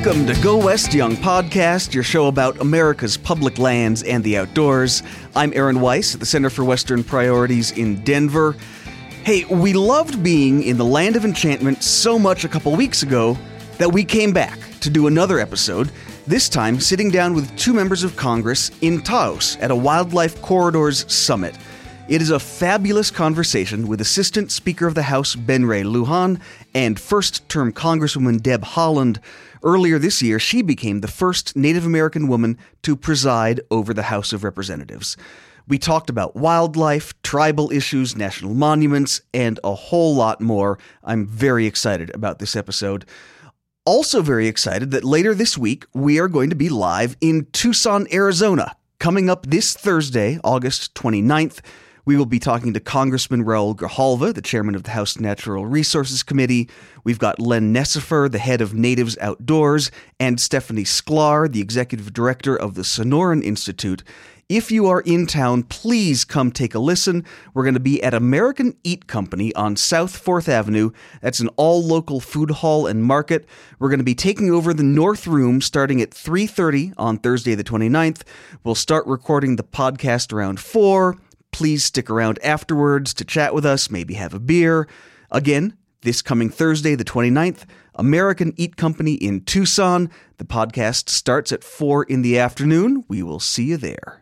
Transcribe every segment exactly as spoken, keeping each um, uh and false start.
Welcome to Go West Young Podcast, your show about America's public lands and the outdoors. I'm Aaron Weiss at the Center for Western Priorities in Denver. Hey, we loved being in the Land of Enchantment so much a couple weeks ago that we came back to do another episode, this time sitting down with two members of Congress in Taos at a Wildlife Corridors Summit. It is a fabulous conversation with Assistant Speaker of the House Ben Ray Lujan and first-term Congresswoman Deb Haaland. Earlier this year, she became the first Native American woman to preside over the House of Representatives. We talked about wildlife, tribal issues, national monuments, and a whole lot more. I'm very excited about this episode. Also very excited that later this week, we are going to be live in Tucson, Arizona. Coming up this Thursday, August twenty-ninth, we will be talking to Congressman Raul Grijalva, the chairman of the House Natural Resources Committee. We've got Len Nesifer, the head of Natives Outdoors, and Stephanie Sklar, the executive director of the Sonoran Institute. If you are in town, please come take a listen. We're going to be at American Eat Company on South fourth Avenue. That's an all-local food hall and market. We're going to be taking over the North Room starting at three thirty on Thursday the twenty-ninth. We'll start recording the podcast around four. Please stick around afterwards to chat with us, maybe have a beer. Again, this coming Thursday, the twenty-ninth, American Eat Company in Tucson. The podcast starts at four in the afternoon. We will see you there.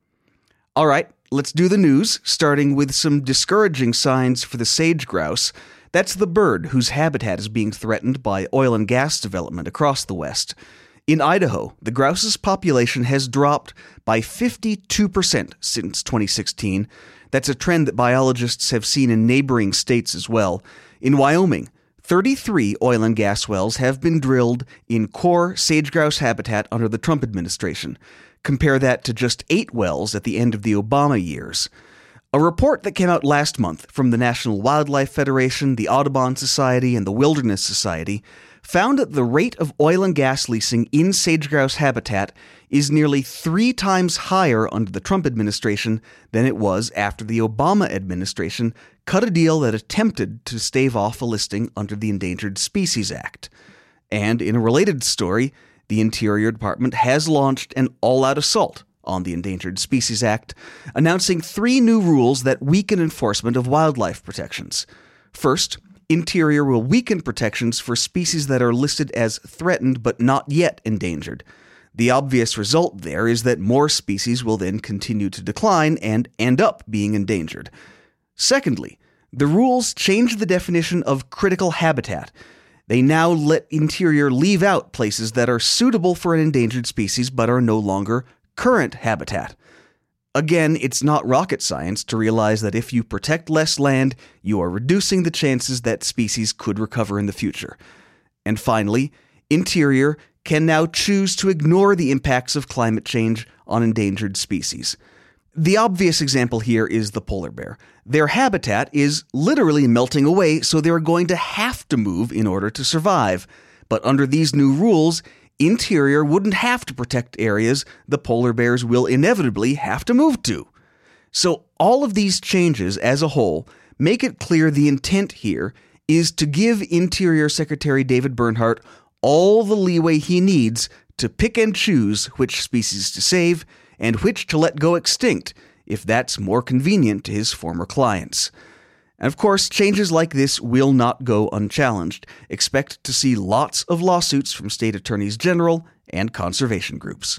All right, let's do the news, starting with some discouraging signs for the sage grouse. That's the bird whose habitat is being threatened by oil and gas development across the West. In Idaho, the grouse's population has dropped by fifty-two percent since twenty sixteen. That's a trend that biologists have seen in neighboring states as well. In Wyoming, thirty-three oil and gas wells have been drilled in core sage grouse habitat under the Trump administration. Compare that to just eight wells at the end of the Obama years. A report that came out last month from the National Wildlife Federation, the Audubon Society, and the Wilderness Society found that the rate of oil and gas leasing in sage grouse habitat is nearly three times higher under the Trump administration than it was after the Obama administration cut a deal that attempted to stave off a listing under the Endangered Species Act. And in a related story, the Interior Department has launched an all-out assault on the Endangered Species Act, announcing three new rules that weaken enforcement of wildlife protections. First, Interior will weaken protections for species that are listed as threatened but not yet endangered. The obvious result there is that more species will then continue to decline and end up being endangered. Secondly, the rules change the definition of critical habitat. They now let Interior leave out places that are suitable for an endangered species but are no longer current habitat. Again, it's not rocket science to realize that if you protect less land, you are reducing the chances that species could recover in the future. And finally, Interior can now choose to ignore the impacts of climate change on endangered species. The obvious example here is the polar bear. Their habitat is literally melting away, so they're going to have to move in order to survive. But under these new rules, Interior wouldn't have to protect areas the polar bears will inevitably have to move to. So all of these changes as a whole make it clear the intent here is to give Interior Secretary David Bernhardt all the leeway he needs to pick and choose which species to save and which to let go extinct if that's more convenient to his former clients. And of course, changes like this will not go unchallenged. Expect to see lots of lawsuits from state attorneys general and conservation groups.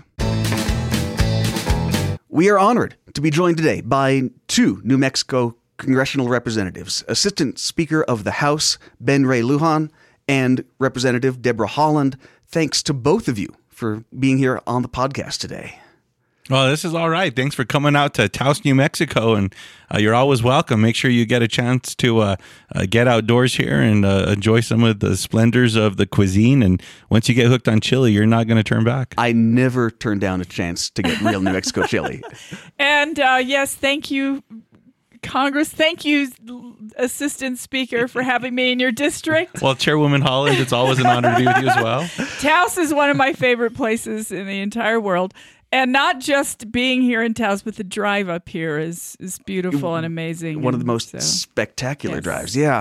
We are honored to be joined today by two New Mexico congressional representatives, Assistant Speaker of the House, Ben Ray Lujan, and Representative Deborah Haaland. Thanks to both of you for being here on the podcast today. Well, this is all right. Thanks for coming out to Taos, New Mexico, and uh, you're always welcome. Make sure you get a chance to uh, uh, get outdoors here and uh, enjoy some of the splendors of the cuisine. And once you get hooked on chili, you're not going to turn back. I never turn down a chance to get real New Mexico chili. And uh, yes, thank you, Congress. Thank you, Assistant Speaker, for having me in your district. Well, Chairwoman Haaland, it's always an honor to be with you as well. Taos is one of my favorite places in the entire world. And not just being here in Taos, but the drive up here is is beautiful and amazing. One of the most so, spectacular yes. drives. Yeah.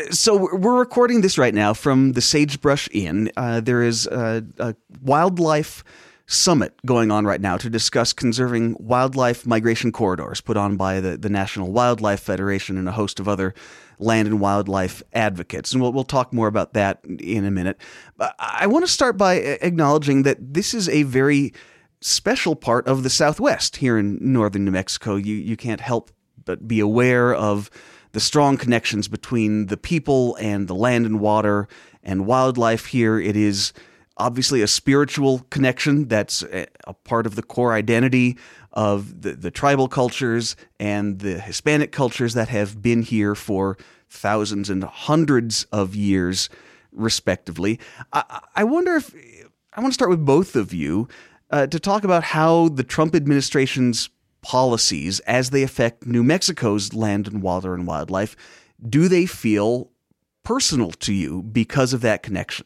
So we're recording this right now from the Sagebrush Inn. Uh, there is a, a wildlife summit going on right now to discuss conserving wildlife migration corridors put on by the, the National Wildlife Federation and a host of other land and wildlife advocates. And we'll, we'll talk more about that in a minute. But I want to start by acknowledging that this is a very special part of the Southwest here in northern New Mexico. You you can't help but be aware of the strong connections between the people and the land and water and wildlife here. It is obviously a spiritual connection that's a part of the core identity of the, the tribal cultures and the Hispanic cultures that have been here for thousands and hundreds of years, respectively. I, I wonder if I want to start with both of you. Uh, to talk about how the Trump administration's policies, as they affect New Mexico's land and water and wildlife, do they feel personal to you because of that connection?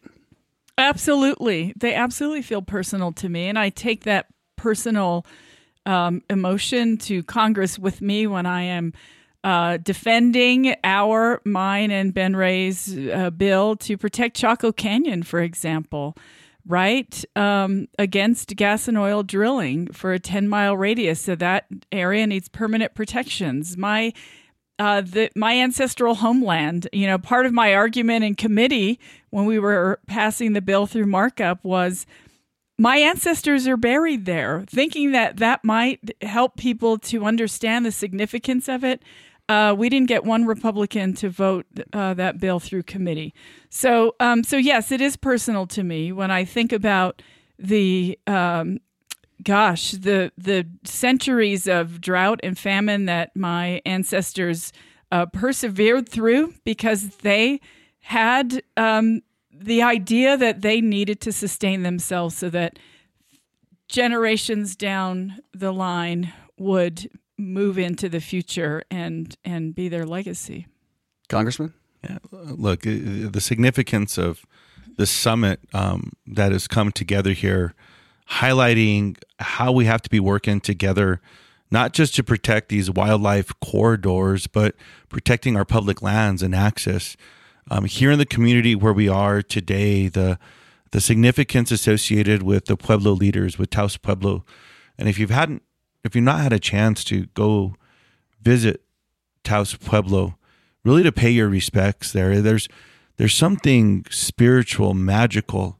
Absolutely. They absolutely feel personal to me. And I take that personal um, emotion to Congress with me when I am uh, defending our, mine, and Ben Ray's uh, bill to protect Chaco Canyon, for example. Right, um, against gas and oil drilling for a ten-mile radius. So that area needs permanent protections. My uh, the, my ancestral homeland, you know, part of my argument in committee when we were passing the bill through markup was my ancestors are buried there, thinking that that might help people to understand the significance of it. Uh, we didn't get one Republican to vote uh, that bill through committee. So, um, so yes, it is personal to me when I think about the, um, gosh, the the centuries of drought and famine that my ancestors uh, persevered through because they had um, the idea that they needed to sustain themselves so that generations down the line would move into the future and and be their legacy. Congressman? Yeah, look, the significance of the summit um, that has come together here, highlighting how we have to be working together, not just to protect these wildlife corridors, but protecting our public lands and access. Um, here in the community where we are today, the the significance associated with the Pueblo leaders, with Taos Pueblo, and if you've hadn't If you've not had a chance to go visit Taos Pueblo, really to pay your respects there, there's there's something spiritual, magical,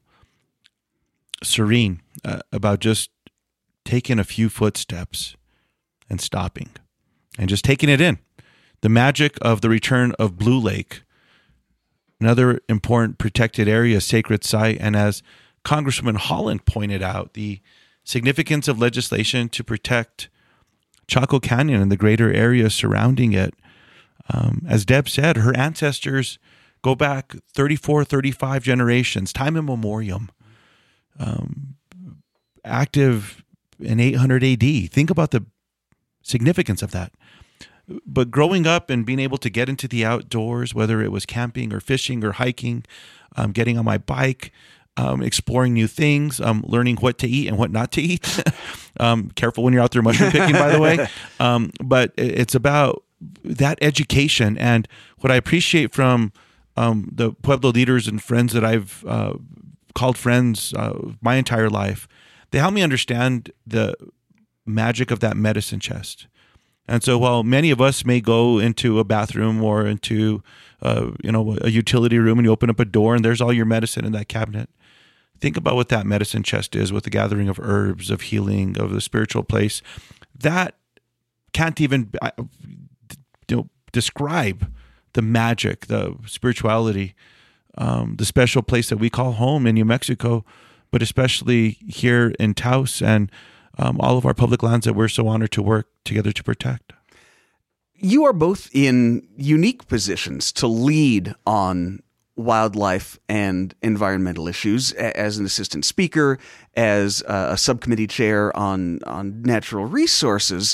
serene uh, about just taking a few footsteps and stopping and just taking it in. The magic of the return of Blue Lake, another important protected area, sacred site, and as Congressman Holland pointed out, the significance of legislation to protect Chaco Canyon and the greater area surrounding it. Um, as Deb said, her ancestors go back thirty-four, thirty-five generations, time immemorial, um, active in eight hundred A D. Think about the significance of that. But growing up and being able to get into the outdoors, whether it was camping or fishing or hiking, um, getting on my bike, Um, exploring new things, um, learning what to eat and what not to eat. um, careful when you're out there mushroom picking, by the way. Um, but it's about that education. And what I appreciate from um, the Pueblo leaders and friends that I've uh, called friends uh, my entire life, they help me understand the magic of that medicine chest. And so while many of us may go into a bathroom or into uh, you know, a utility room and you open up a door and there's all your medicine in that cabinet, think about what that medicine chest is with the gathering of herbs, of healing, of the spiritual place. That can't even you know, describe the magic, the spirituality, um, the special place that we call home in New Mexico, but especially here in Taos and um, all of our public lands that we're so honored to work together to protect. You are both in unique positions to lead on wildlife and environmental issues as an assistant speaker, as a subcommittee chair on, on natural resources.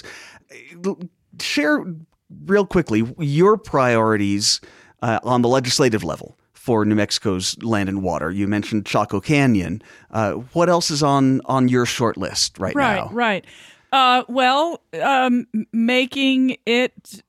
Share real quickly your priorities uh, on the legislative level for New Mexico's land and water. You mentioned Chaco Canyon. Uh, what else is on, on your short list right, right now? Right, right. Uh, well, um, making it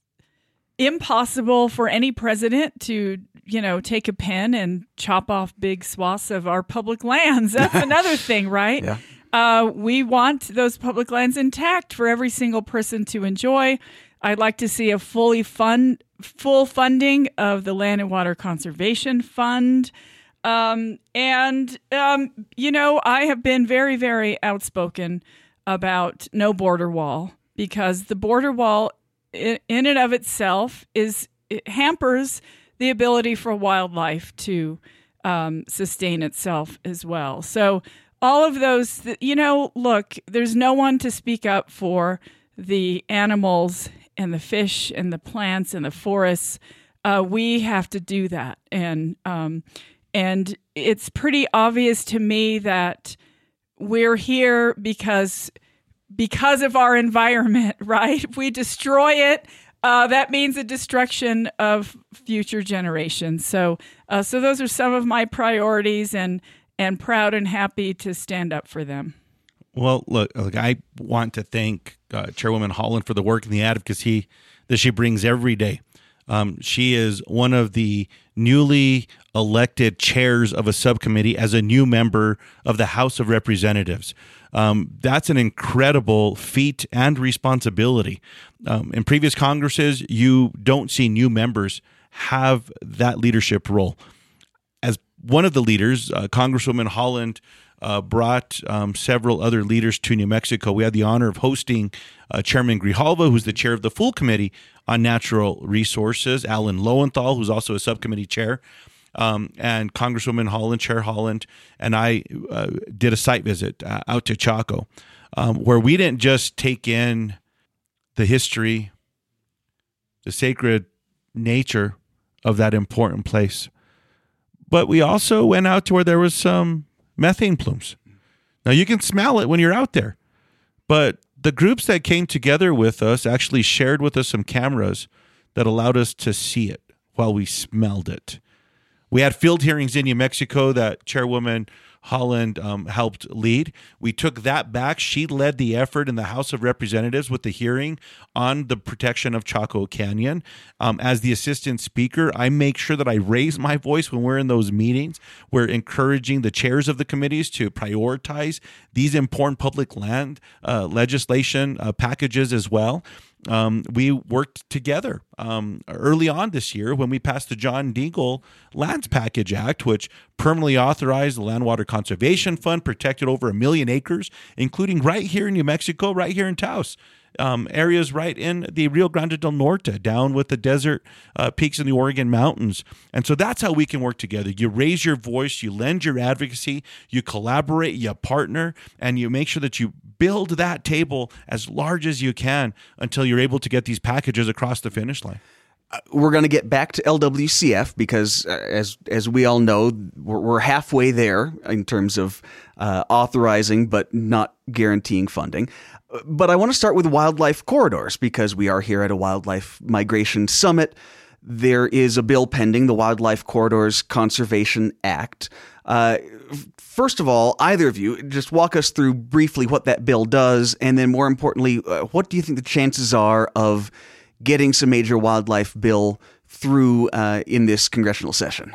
impossible for any president to, you know, take a pen and chop off big swaths of our public lands. That's another thing, right? Yeah. Uh, we want those public lands intact for every single person to enjoy. I'd like to see a fully fund, full funding of the Land and Water Conservation Fund. Um, and, um, you know, I have been very, very outspoken about no border wall, because the border wall in, in and of itself is it hampers the ability for wildlife to um, sustain itself as well. So all of those, you know, look, there's no one to speak up for the animals and the fish and the plants and the forests. Uh, we have to do that. And, um, and it's pretty obvious to me that we're here because because of our environment, right? If we destroy it, uh, that means a destruction of future generations. So, uh, so those are some of my priorities, and and proud and happy to stand up for them. Well, look, look I want to thank uh, Chairwoman Holland for the work and the advocacy that she brings every day. Um, she is one of the newly elected chairs of a subcommittee as a new member of the House of Representatives. Um, that's an incredible feat and responsibility. Um, in previous Congresses, you don't see new members have that leadership role. As one of the leaders, uh, Congresswoman Holland uh, brought um, several other leaders to New Mexico. We had the honor of hosting uh, Chairman Grijalva, who's the chair of the full committee on natural resources, Alan Lowenthal, who's also a subcommittee chair, um, and Congresswoman Holland, Chair Holland, and I uh, did a site visit uh, out to Chaco, um, where we didn't just take in the history, the sacred nature of that important place, but we also went out to where there was some methane plumes. Now, you can smell it when you're out there, but the groups that came together with us actually shared with us some cameras that allowed us to see it while we smelled it. We had field hearings in New Mexico that Chairwoman Holland um, helped lead. We took that back. She led the effort in the House of Representatives with the hearing on the protection of Chaco Canyon. Um, as the assistant speaker, I make sure that I raise my voice when we're in those meetings. We're encouraging the chairs of the committees to prioritize these important public land uh, legislation uh, packages as well. Um, we worked together um, early on this year when we passed the John Dingell Lands Package Act, which permanently authorized the Land Water Conservation Fund, protected over a million acres, including right here in New Mexico, right here in Taos. Um, areas right in the Rio Grande del Norte, down with the desert uh, peaks in the Oregon mountains. And so that's how we can work together. You raise your voice, you lend your advocacy, you collaborate, you partner, and you make sure that you build that table as large as you can until you're able to get these packages across the finish line. Uh, we're going to get back to L W C F because, uh, as as we all know, we're, we're halfway there in terms of uh, authorizing but not guaranteeing funding. But I want to start with wildlife corridors because we are here at a wildlife migration summit. There is a bill pending, the Wildlife Corridors Conservation Act. Uh, first of all, either of you, just walk us through briefly what that bill does, and then more importantly, uh, what do you think the chances are of getting some major wildlife bill through uh, in this congressional session?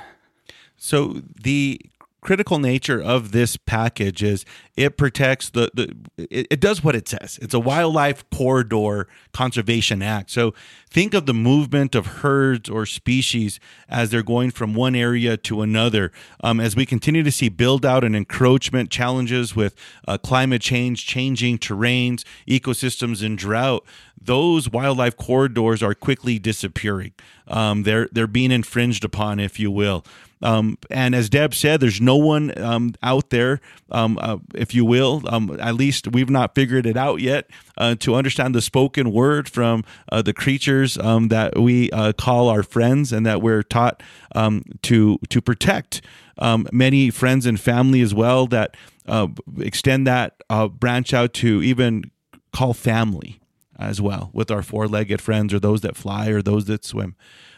So the critical nature of this package is it protects the, the it, it does what it says. It's a Wildlife Corridor Conservation Act. So think of the movement of herds or species as they're going from one area to another. Um, as we continue to see build out and encroachment challenges with uh, climate change, changing terrains, ecosystems, and drought, those wildlife corridors are quickly disappearing. Um, they're they're being infringed upon, if you will. Um, and as Deb said, there's no one um, out there, um, uh, if you will, um, at least we've not figured it out yet, uh, to understand the spoken word from uh, the creatures um, that we uh, call our friends and that we're taught um, to to protect. Um, many friends and family as well that uh, extend that uh, branch out to even call family as well with our four-legged friends or those that fly or those that swim.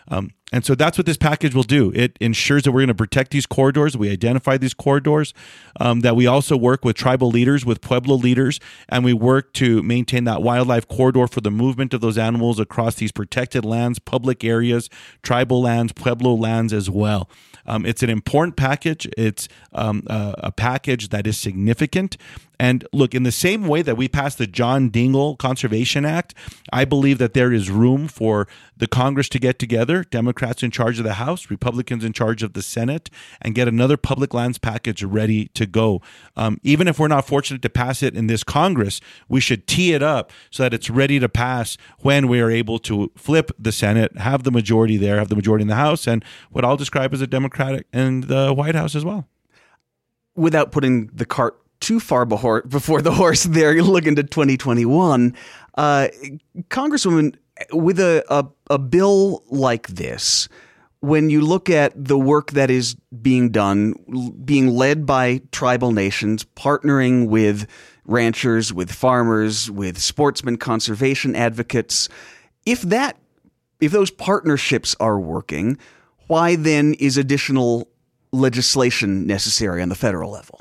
Um, and so that's what this package will do. It ensures that we're going to protect these corridors. We identify these corridors, um, that we also work with tribal leaders, with Pueblo leaders, and we work to maintain that wildlife corridor for the movement of those animals across these protected lands, public areas, tribal lands, Pueblo lands as well. Um, it's an important package. It's um, a, a package that is significant. And look, in the same way that we passed the John Dingell Conservation Act, I believe that there is room for the Congress to get together, Democrats in charge of the House, Republicans in charge of the Senate, and get another public lands package ready to go. Um, even if we're not fortunate to pass it in this Congress, we should tee it up so that it's ready to pass when we are able to flip the Senate, have the majority there, have the majority in the House, and what I'll describe as a Democratic in the White House as well. Without putting the cart too far before, before the horse there, you look into twenty twenty-one, uh, Congresswoman, with a, a, a bill like this, when you look at the work that is being done, being led by tribal nations, partnering with ranchers, with farmers, with sportsmen, conservation advocates, if that, if those partnerships are working, why then is additional legislation necessary on the federal level?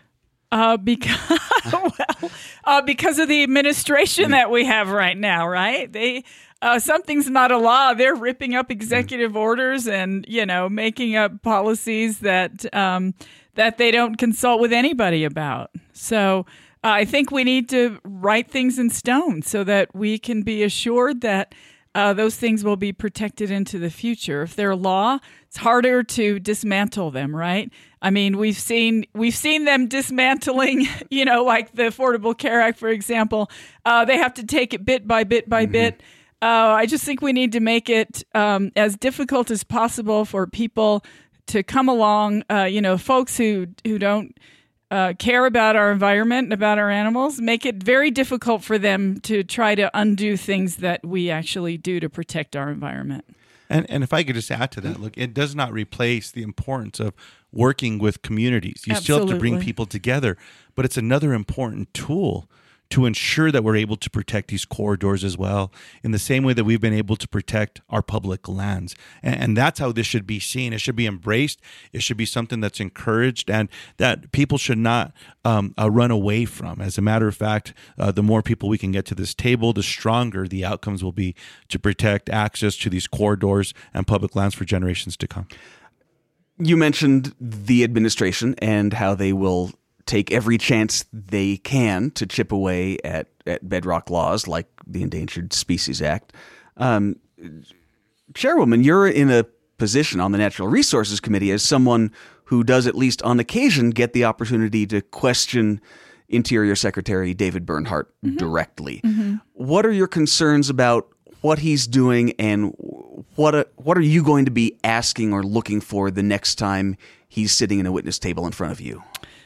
Uh, because well, uh, because of the administration that we have right now, right? They uh, something's not a law. They're ripping up executive orders and, you know, making up policies that um, that they don't consult with anybody about. So uh, I think we need to write things in stone so that we can be assured that Uh, those things will be protected into the future. If they're law, it's harder to dismantle them, right? I mean, we've seen we've seen them dismantling, you know, like the Affordable Care Act, for example. Uh, they have to take it bit by bit by mm-hmm. bit. Uh, I just think we need to make it um, as difficult as possible for people to come along. Uh, you know, folks who who don't Uh, care about our environment and about our animals, make it very difficult for them to try to undo things that we actually do to protect our environment. And and if I could just add to that, look, it does not replace the importance of working with communities. You Absolutely. still have to bring people together, but it's another important tool to ensure that we're able to protect these corridors as well, in the same way that we've been able to protect our public lands. And, and that's how this should be seen. It should be embraced. It should be something that's encouraged and that people should not um, uh, run away from. As a matter of fact, uh, the more people we can get to this table, the stronger the outcomes will be to protect access to these corridors and public lands for generations to come. You mentioned the administration and how they will take every chance they can to chip away at, at bedrock laws like the Endangered Species Act. Um, Chairwoman, you're in a position on the Natural Resources Committee as someone who does, at least on occasion, get the opportunity to question Interior Secretary David Bernhardt mm-hmm. directly. Mm-hmm. What are your concerns about what he's doing, and what a, what are you going to be asking or looking for the next time he's sitting in a witness table in front of you?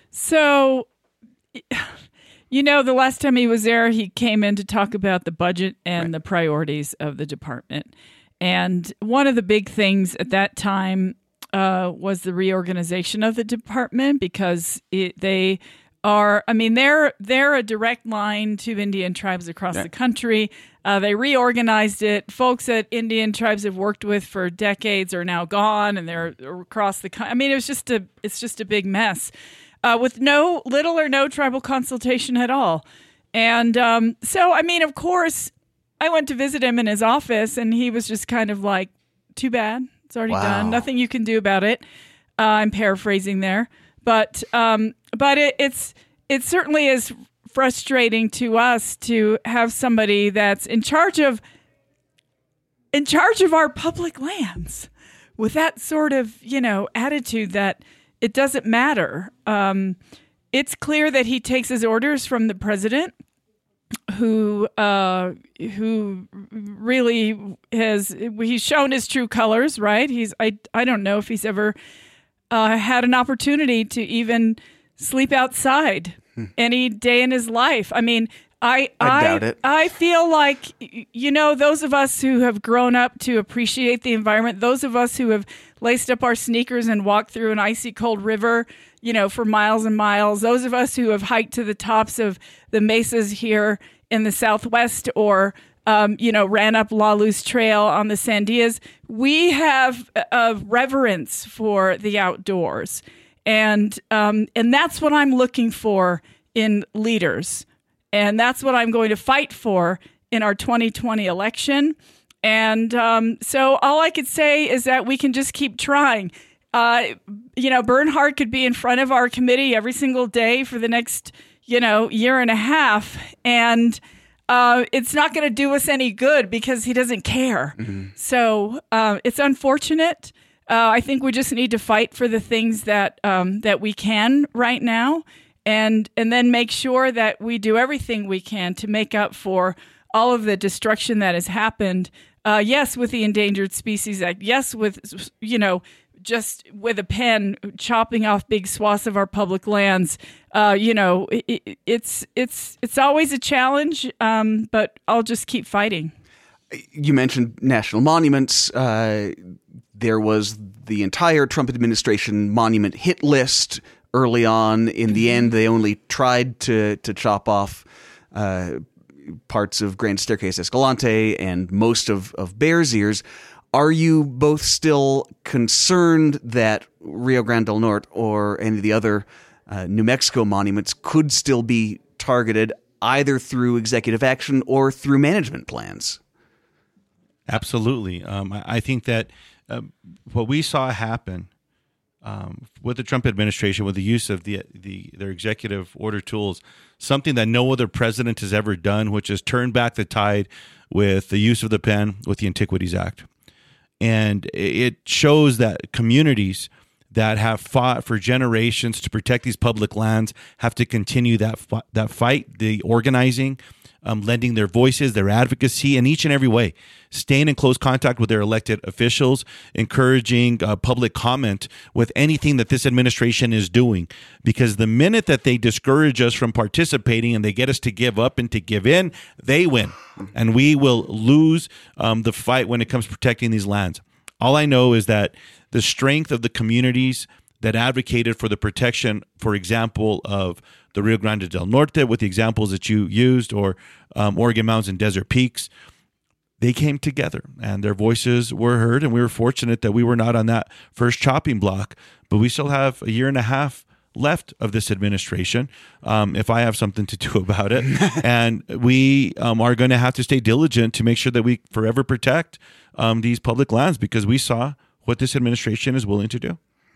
So, you know, the last time he was there, he came in to talk about the budget and right. the priorities of the department. And one of the big things at that time uh, was the reorganization of the department, because it, they are, I mean, they're they're a direct line to Indian tribes across yeah. the country. Uh, they reorganized it. Folks that Indian tribes have worked with for decades are now gone, and they're across the country. I mean, it was just a it's just a big mess. Uh, with no little or no tribal consultation at all. And um, so, I mean, of course, I went to visit him in his office, and he was just kind of like, too bad. It's already wow. done. Nothing you can do about it. Uh, I'm paraphrasing there. But um, but it, it's it certainly is frustrating to us to have somebody that's in charge of in charge of our public lands with that sort of, you know, attitude that it doesn't matter. Um, it's clear that he takes his orders from the president, who uh, who really has he's shown his true colors. Right? He's I I don't know if he's ever uh, had an opportunity to even sleep outside hmm. any day in his life. I mean, I I, I doubt it. I feel like, you know, those of us who have grown up to appreciate the environment, those of us who have laced up our sneakers and walked through an icy cold river, you know, for miles and miles, those of us who have hiked to the tops of the mesas here in the Southwest, or um, you know, ran up La Luz Trail on the Sandias. We have a reverence for the outdoors. And um, and that's what I'm looking for in leaders. And that's what I'm going to fight for in our twenty twenty election. And um, so all I could say is that we can just keep trying. Uh, you know, Bernhard could be in front of our committee every single day for the next, you know, year and a half. And uh, it's not going to do us any good because he doesn't care. Mm-hmm. So uh, it's unfortunate. Uh, I think we just need to fight for the things that um, that we can right now, and and then make sure that we do everything we can to make up for all of the destruction that has happened. Uh, yes, with the Endangered Species Act. Yes, with, you know, just with a pen chopping off big swaths of our public lands. Uh, you know, it, it's it's it's always a challenge, um, but I'll just keep fighting. You mentioned national monuments. Uh, there was the entire Trump administration monument hit list early on. In the end, they only tried to to chop off uh, parts of Grand Staircase Escalante and most of, of Bears Ears. Are you both still concerned that Rio Grande del Norte or any of the other uh, New Mexico monuments could still be targeted either through executive action or through management plans? Absolutely. Um, I, I think that uh, what we saw happen um, with the Trump administration, with the use of the, the their executive order tools, something that no other president has ever done, which is turn back the tide with the use of the pen with the Antiquities Act. And it shows that communities that have fought for generations to protect these public lands have to continue that that fight, the organizing, um, lending their voices, their advocacy in each and every way, staying in close contact with their elected officials, encouraging uh, public comment with anything that this administration is doing. Because the minute that they discourage us from participating and they get us to give up and to give in, they win. And we will lose um, the fight when it comes to protecting these lands. All I know is that the strength of the communities that advocated for the protection, for example, of the Rio Grande del Norte, with the examples that you used, or um, Oregon Mountains and Desert Peaks, they came together and their voices were heard. And we were fortunate that we were not on that first chopping block, but we still have a year and a half left of this administration, um, if I have something to do about it. And we um, are going to have to stay diligent to make sure that we forever protect um, these public lands, because we saw what this administration is willing to do.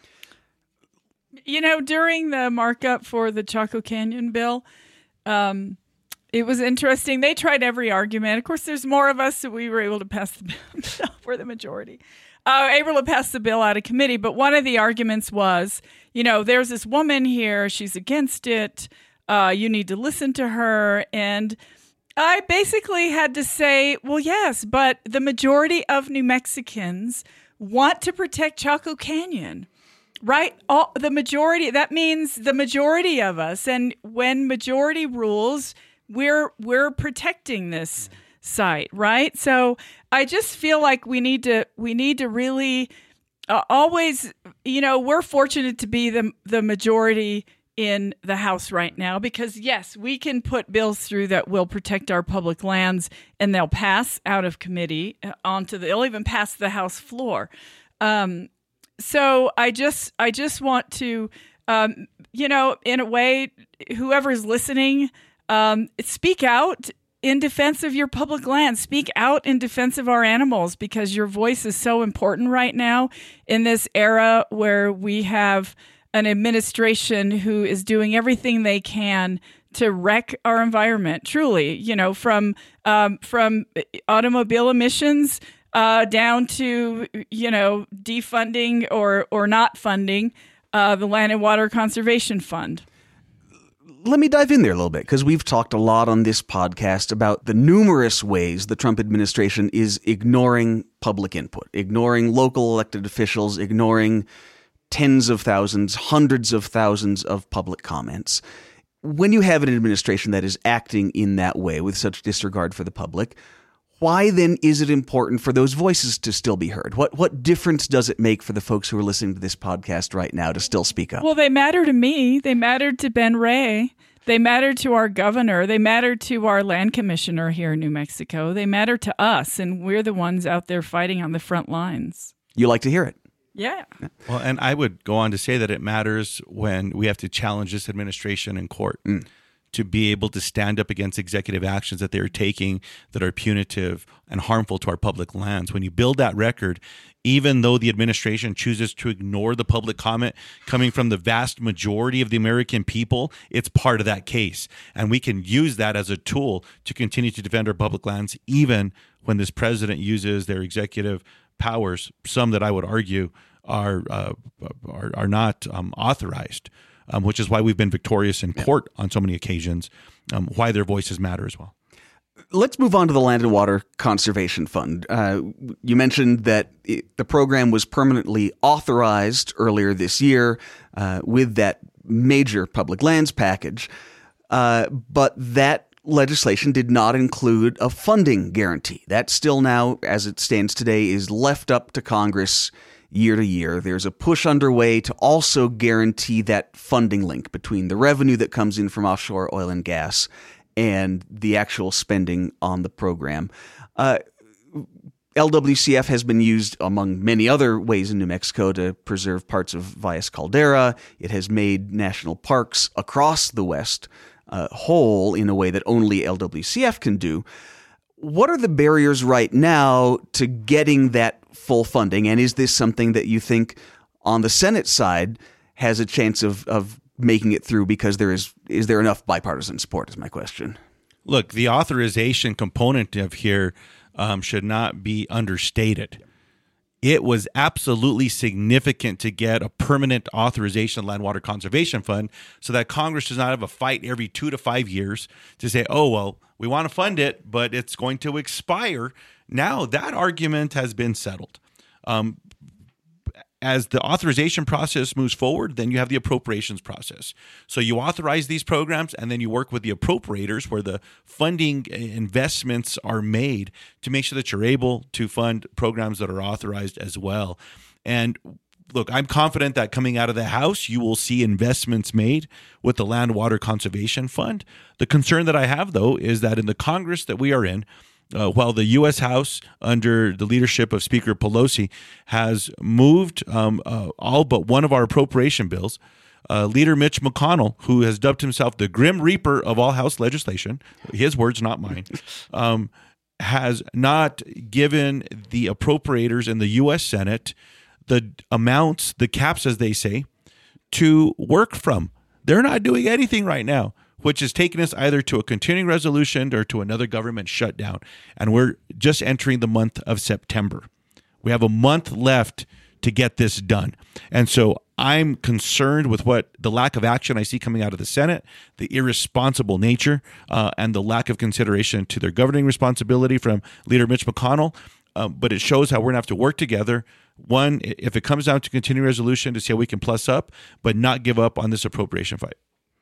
You know, during the markup for the Chaco Canyon bill, um, it was interesting. They tried every argument. Of course, there's more of us, so we were able to pass the bill. We're the majority. Uh, able to pass the bill out of committee. But one of the arguments was, you know, there's this woman here. She's against it. Uh, you need to listen to her. And I basically had to say, well, yes, but the majority of New Mexicans want to protect Chaco Canyon, right? All, the majority, that means the majority of us. And when majority rules, we're we're protecting this site, right? So I just feel like we need to we need to really uh, always, you know, we're fortunate to be the the majority in the House right now, because yes, we can put bills through that will protect our public lands, and they'll pass out of committee onto the, they'll even pass the House floor. Um, so I just I just want to, um, you know, in a way, whoever's listening, um, speak out in defense of your public land. Speak out in defense of our animals, because your voice is so important right now in this era where we have an administration who is doing everything they can to wreck our environment. Truly, you know, from um, from automobile emissions uh, down to, you know, defunding or or not funding uh, the Land and Water Conservation Fund. Let me dive in there a little bit, because we've talked a lot on this podcast about the numerous ways the Trump administration is ignoring public input, ignoring local elected officials, ignoring tens of thousands, hundreds of thousands of public comments. When you have an administration that is acting in that way with such disregard for the public, why then is it important for those voices to still be heard? What what difference does it make for the folks who are listening to this podcast right now to still speak up? Well, they matter to me. They mattered to Ben Ray. They matter to our governor. They matter to our land commissioner here in New Mexico. They matter to us, and we're the ones out there fighting on the front lines. You like to hear it. Yeah. Well, and I would go on to say that it matters when we have to challenge this administration in court mm. to be able to stand up against executive actions that they're taking that are punitive and harmful to our public lands. When you build that record, even though the administration chooses to ignore the public comment coming from the vast majority of the American people, it's part of that case. And we can use that as a tool to continue to defend our public lands, even when this president uses their executive powers, some that I would argue are uh, are, are not um, authorized, um, which is why we've been victorious in court on so many occasions, um, why their voices matter as well. Let's move on to the Land and Water Conservation Fund. Uh, you mentioned that it, the program was permanently authorized earlier this year uh, with that major public lands package, uh, but that legislation did not include a funding guarantee. That still now, as it stands today, is left up to Congress year to year. There's a push underway to also guarantee that funding link between the revenue that comes in from offshore oil and gas and the actual spending on the program. Uh, L W C F has been used among many other ways in New Mexico to preserve parts of Valles Caldera. It has made national parks across the West Uh, whole in a way that only L W C F can do. What are the barriers right now to getting that full funding? And is this something that you think on the Senate side has a chance of, of making it through because there is is there enough bipartisan support is my question. Look, the authorization component of here um, should not be understated. It was absolutely significant to get a permanent authorization of the Land Water Conservation Fund so that Congress does not have a fight every two to five years to say, oh, well, we want to fund it, but it's going to expire. Now that argument has been settled. Um, as the authorization process moves forward, then you have the appropriations process. So you authorize these programs, and then you work with the appropriators where the funding investments are made to make sure that you're able to fund programs that are authorized as well. And look, I'm confident that coming out of the House, you will see investments made with the Land Water Conservation Fund. The concern that I have, though, is that in the Congress that we are in, Uh, while the U S House, under the leadership of Speaker Pelosi, has moved um, uh, all but one of our appropriation bills, uh, Leader Mitch McConnell, who has dubbed himself the Grim Reaper of all House legislation, his words, not mine, um, has not given the appropriators in the U S Senate the amounts, the caps, as they say, to work from. They're not doing anything right now, which is taking us either to a continuing resolution or to another government shutdown. And we're just entering the month of September. We have a month left to get this done. And so I'm concerned with what the lack of action I see coming out of the Senate, the irresponsible nature, uh, and the lack of consideration to their governing responsibility from Leader Mitch McConnell. Uh, but it shows how we're going to have to work together. One, if it comes down to continuing resolution, to see how we can plus up, but not give up on this appropriation fight.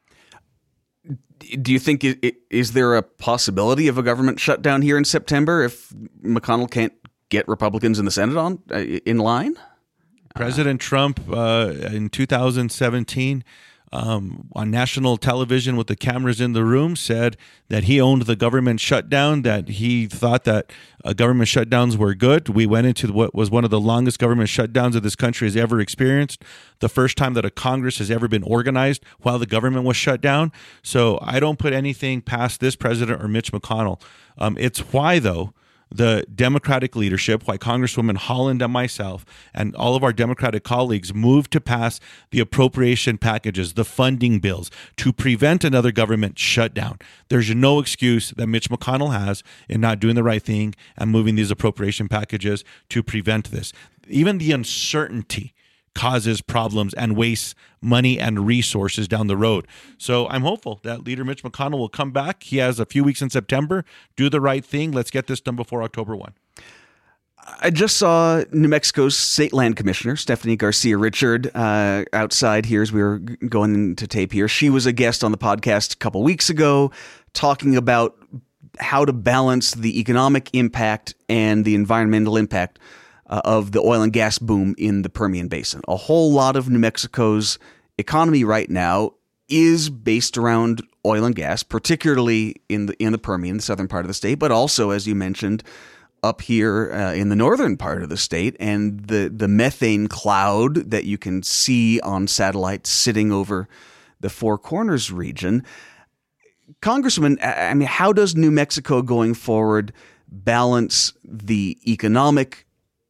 Do you think, is there a possibility of a government shutdown here in September if McConnell can't get Republicans in the Senate on in line? President uh, Trump uh, in two thousand seventeen um, on national television with the cameras in the room said that he owned the government shutdown, that he thought that uh, government shutdowns were good. We went into what was one of the longest government shutdowns that this country has ever experienced, the first time that a Congress has ever been organized while the government was shut down. So I don't put anything past this president or Mitch McConnell. Um, it's why, though, the Democratic leadership, why Congresswoman Holland and myself and all of our Democratic colleagues moved to pass the appropriation packages, the funding bills, to prevent another government shutdown. There's no excuse that Mitch McConnell has in not doing the right thing and moving these appropriation packages to prevent this. Even the uncertainty causes problems and wastes money and resources down the road. So I'm hopeful that Leader Mitch McConnell will come back. He has a few weeks in September. Do the right thing. Let's get this done before October first. I just saw New Mexico's State Land Commissioner, Stephanie Garcia Richard, uh, outside here as we were going to tape here. She was a guest on the podcast a couple weeks ago talking about how to balance the economic impact and the environmental impact Uh, of the oil and gas boom in the Permian Basin. A whole lot of New Mexico's economy right now is based around oil and gas, particularly in the in the Permian, the southern part of the state, but also, as you mentioned, up here uh, in the northern part of the state, and the, the methane cloud that you can see on satellites sitting over the Four Corners region. Congressman, I mean, how does New Mexico going forward balance the economic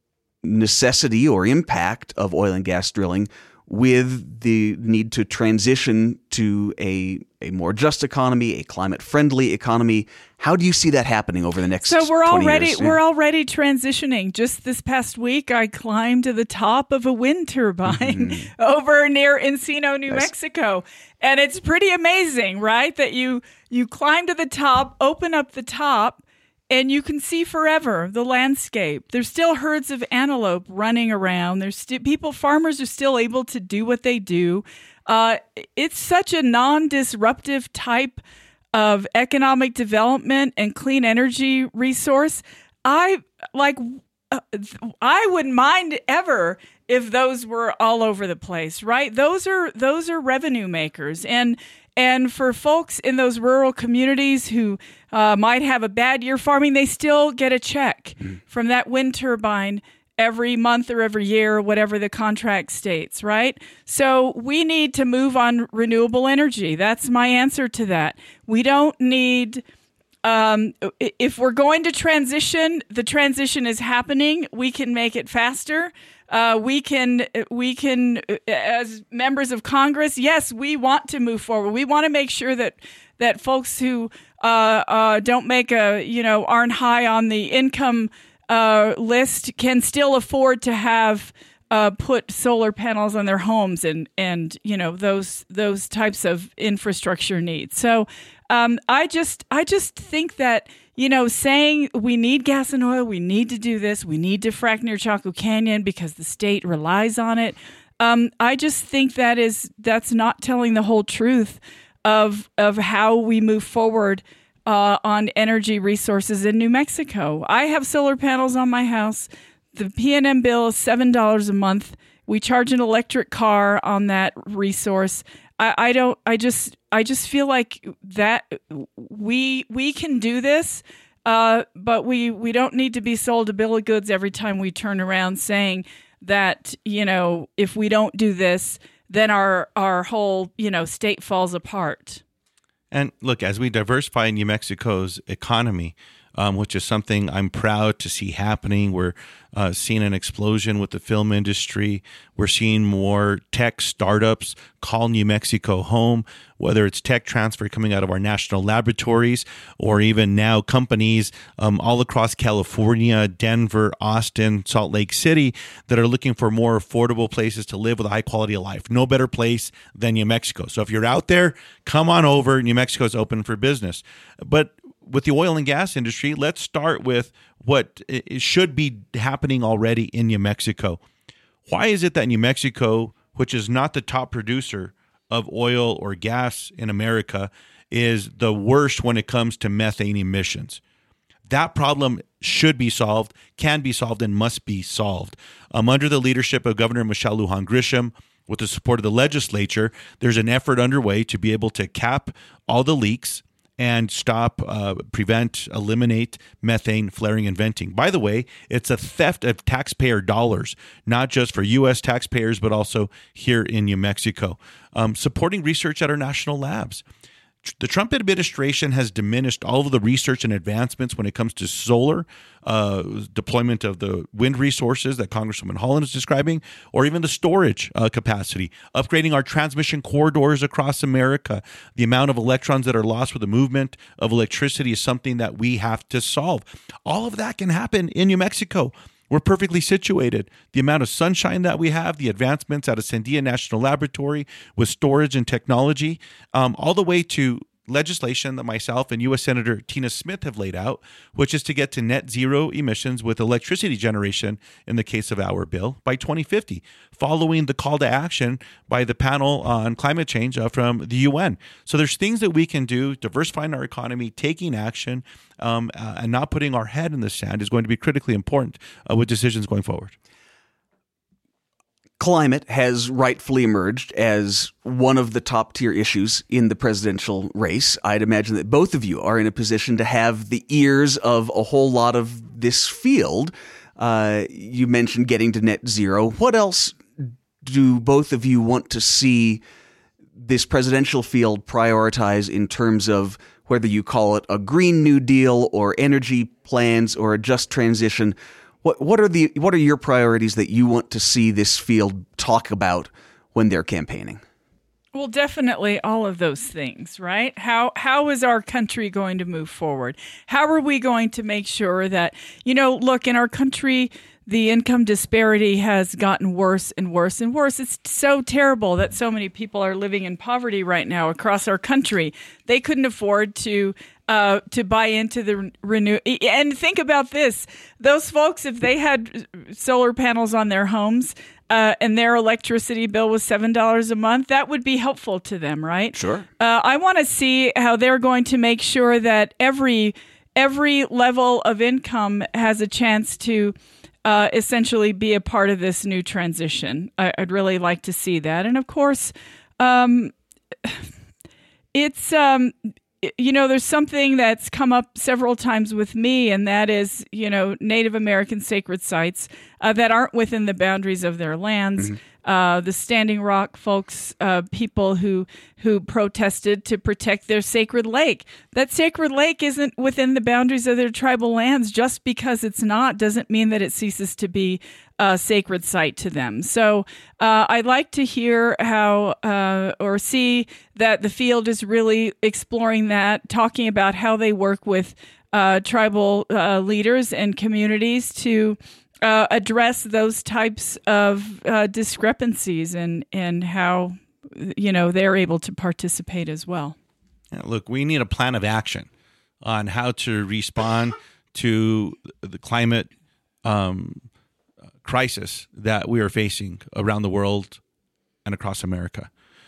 necessity or impact of oil and gas drilling with the need to transition to a, a more just economy, a climate-friendly economy? How do you see that happening over the next So we're twenty already years? we're already transitioning. Just this past week, I climbed to the top of a wind turbine mm-hmm. over near Encino, New nice. Mexico, and it's pretty amazing, right? That you you climb to the top, open up the top, and you can see forever the landscape. There's still herds of antelope running around. There's st- people, farmers are still able to do what they do. Uh, it's such a non-disruptive type of economic development and clean energy resource. I like. Uh, I wouldn't mind ever if those were all over the place, right? Those are those are revenue makers, and. And for folks in those rural communities who uh, might have a bad year farming, they still get a check mm. from that wind turbine every month or every year, whatever the contract states, right? So we need to move on renewable energy. That's my answer to that. We don't need... Um, if we're going to transition, the transition is happening. We can make it faster. Uh, we can, we can, as members of Congress, yes, we want to move forward. We want to make sure that that folks who uh, uh, don't make a, you know, aren't high on the income uh, list can still afford to have uh, put solar panels on their homes and and you know those those types of infrastructure needs. So. Um, I just, I just think that, you know, saying we need gas and oil, we need to do this, we need to frack near Chaco Canyon because the state relies on it. Um, I just think that is, that's not telling the whole truth of of how we move forward uh, on energy resources in New Mexico. I have solar panels on my house. The P and M bill is seven dollars a month. We charge an electric car on that resource. I, I don't. I just. I just feel like that we we can do this, uh, but we, we don't need to be sold a bill of goods every time we turn around saying that, you know, if we don't do this, then our our whole, you know, state falls apart. And look, as we diversify New Mexico's economy, um, which is something I'm proud to see happening. We're uh, seeing an explosion with the film industry. We're seeing more tech startups call New Mexico home, whether it's tech transfer coming out of our national laboratories or even now companies um, all across California, Denver, Austin, Salt Lake City that are looking for more affordable places to live with a high quality of life. No better place than New Mexico. So if you're out there, come on over. New Mexico is open for business. But with the oil and gas industry, let's start with what should be happening already in New Mexico. Why is it that New Mexico, which is not the top producer of oil or gas in America, is the worst when it comes to methane emissions? That problem should be solved, can be solved, and must be solved. Um, under the leadership of Governor Michelle Lujan Grisham, with the support of the legislature, there's an effort underway to be able to cap all the leaks and stop, uh, prevent, eliminate methane flaring and venting. By the way, it's a theft of taxpayer dollars, not just for U S taxpayers, but also here in New Mexico. Um, supporting research at our national labs. The Trump administration has diminished all of the research and advancements when it comes to solar, uh, deployment of the wind resources that Congresswoman Holland is describing, or even the storage uh, capacity, upgrading our transmission corridors across America. The amount of electrons that are lost with the movement of electricity is something that we have to solve. All of that can happen in New Mexico. We're perfectly situated. The amount of sunshine that we have, the advancements out of Sandia National Laboratory with storage and technology, um, all the way to legislation that myself and U S Senator Tina Smith have laid out, which is to get to net zero emissions with electricity generation in the case of our bill by twenty fifty, following the call to action by the panel on climate change uh, from the U N. So there's things that we can do, diversifying our economy, taking action, um, uh, and not putting our head in the sand is going to be critically important uh, with decisions going forward. climate has rightfully emerged as one of the top tier issues in the presidential race. I'd imagine that both of you are in a position to have the ears of a whole lot of this field. Uh, you mentioned getting to net zero. What else do both of you want to see this presidential field prioritize in terms of whether you call it a Green New Deal or energy plans or a just transition? What what are the what are your priorities that you want to see this field talk about when they're campaigning? Well, definitely all of those things, right? How how is our country going to move forward? How are we going to make sure that, you know, look, in our country, the income disparity has gotten worse and worse and worse. It's so terrible that so many people are living in poverty right now across our country. They couldn't afford to uh, to buy into the renew. And think about this: those folks, if they had solar panels on their homes uh, and their electricity bill was seven dollars a month, that would be helpful to them, right? Sure. Uh, I want to see how they're going to make sure that every every level of income has a chance to Uh, essentially be a part of this new transition. I, I'd really like to see that. And of course, um, it's, um, you know, there's something that's come up several times with me, and that is, you know, Native American sacred sites uh, that aren't within the boundaries of their lands. Mm-hmm. Uh, the Standing Rock folks, uh, people who who protested to protect their sacred lake. That sacred lake isn't within the boundaries of their tribal lands. Just because it's not doesn't mean that it ceases to be a sacred site to them. So uh, I'd like to hear how uh, or see that the field is really exploring that, talking about how they work with uh, tribal uh, leaders and communities to Uh, address those types of uh, discrepancies and, and how, you know, they're able to participate as well. Yeah, look, we need a plan of action on how to respond to the climate um, crisis that we are facing around the world and across America.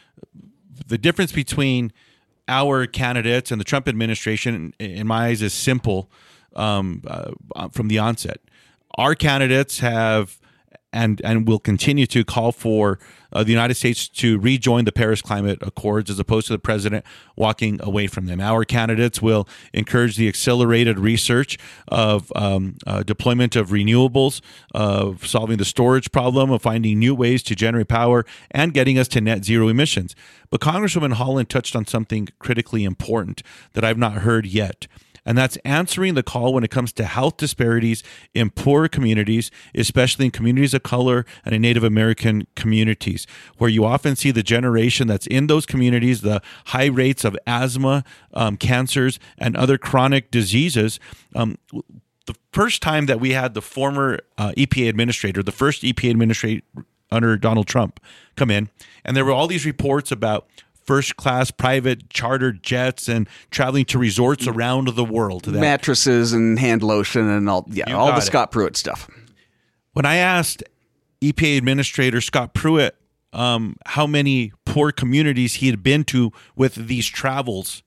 The difference between our candidates and the Trump administration, in my eyes, is simple um, uh, from the onset. Our candidates have and and will continue to call for uh, the United States to rejoin the Paris Climate Accords as opposed to the president walking away from them. Our candidates will encourage the accelerated research of um, uh, deployment of renewables, of solving the storage problem, of finding new ways to generate power, and getting us to net zero emissions. But Congresswoman Holland touched on something critically important that I've not heard yet. And that's answering the call when it comes to health disparities in poor communities, especially in communities of color and in Native American communities, where you often see the generation that's in those communities, the high rates of asthma, um, cancers, and other chronic diseases. Um, the first time that we had the former uh, E P A administrator, the first E P A administrator under Donald Trump, come in, and there were all these reports about first-class private chartered jets and traveling to resorts around the world. That, mattresses and hand lotion and all, yeah, all the it. Scott Pruitt stuff. When I asked E P A Administrator Scott Pruitt um, how many poor communities he had been to with these travels,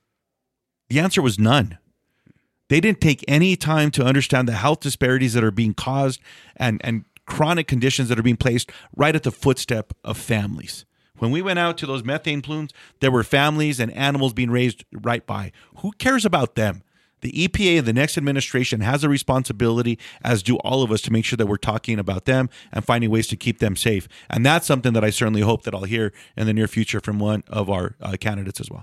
the answer was none. They didn't take any time to understand the health disparities that are being caused and, and chronic conditions that are being placed right at the footstep of families. When we went out to those methane plumes, there were families and animals being raised right by. Who cares about them? The E P A and the next administration has a responsibility, as do all of us, to make sure that we're talking about them and finding ways to keep them safe. And that's something that I certainly hope that I'll hear in the near future from one of our uh, candidates as well.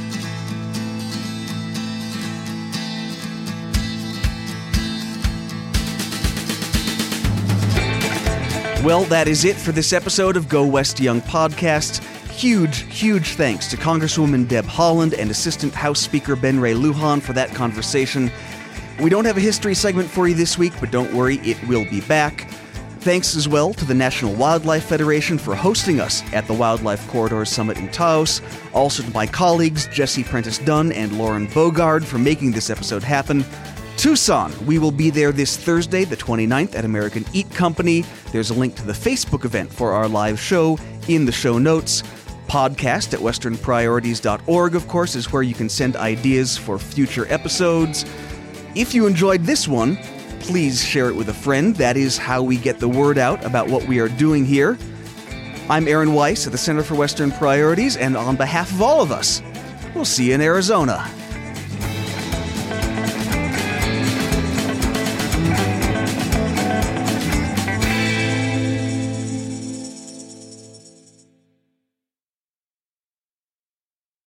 Well, that is it for this episode of Go West Young Podcast. Huge, huge thanks to Congresswoman Deb Haaland and Assistant House Speaker Ben Ray Lujan for that conversation. We don't have a history segment for you this week, but don't worry, it will be back. Thanks as well to the National Wildlife Federation for hosting us at the Wildlife Corridor Summit in Taos. Also to my colleagues Jesse Prentice-Dunn and Lauren Bogard for making this episode happen. Tucson, we will be there this Thursday, the twenty-ninth, at American Eat Company. There's a link to the Facebook event for our live show in the show notes. Podcast at western priorities dot org, of course, is where you can send ideas for future episodes. If you enjoyed this one, please share it with a friend. That is how we get the word out about what we are doing here. I'm Aaron Weiss at the Center for Western Priorities, and on behalf of all of us, we'll see you in Arizona.